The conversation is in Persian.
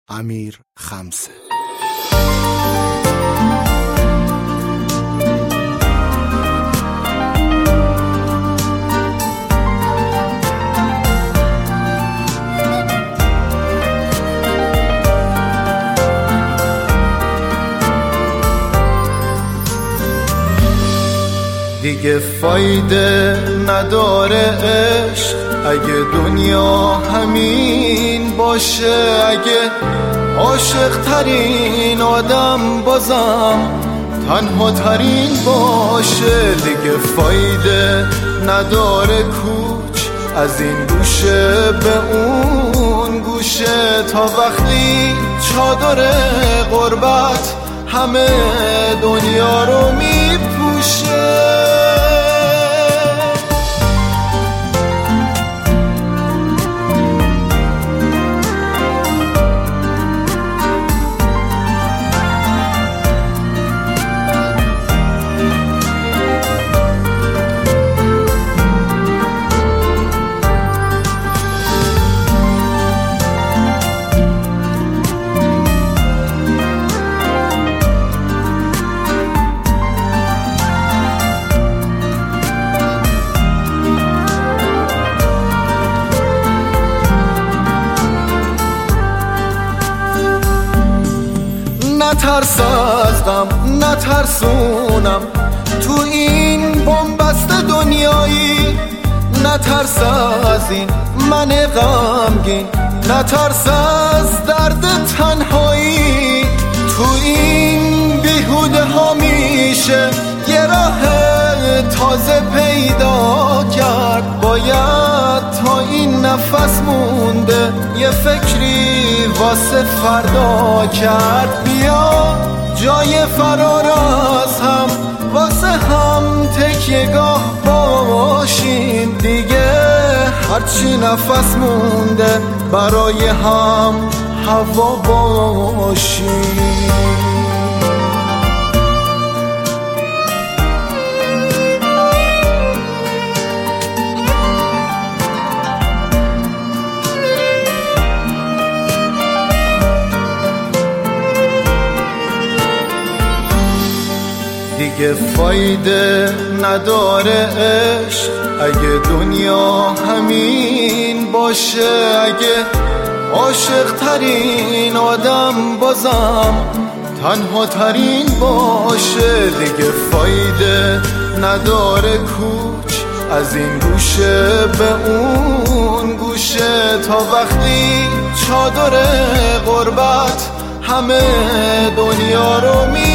امیر خمسه. دیگه فایده نداره عشق اگه دنیا همین باشه، اگه عاشق ترین آدم بازم تنها ترین باشه. دیگه فایده نداره کوچ از این گوشه به اون گوشه، تا وقتی چادر غربت همه دنیا رو میپوشه. نترس از غم نترسونم تو این بنبست دنیایی، نترس از این من غمگین، نترس از درد تنهایی. تو این بیهوده ها میشه یه راه تازه پیدا کرد، باید تا این نفس مونده یه فکری واسه فردا کرد. بیا جای فرار از هم واسه هم تکیه‌گاه باشیم، دیگه هرچی نفس مونده برای هم هوا باشیم. دیگه فایده نداره عشق اگه دنیا همین باشه، اگه عاشق ترین آدم بازم تنها ترین باشه. دیگه فایده نداره کوچ از این گوشه به اون گوشه، تا وقتی چادر غربت همه دنیا رو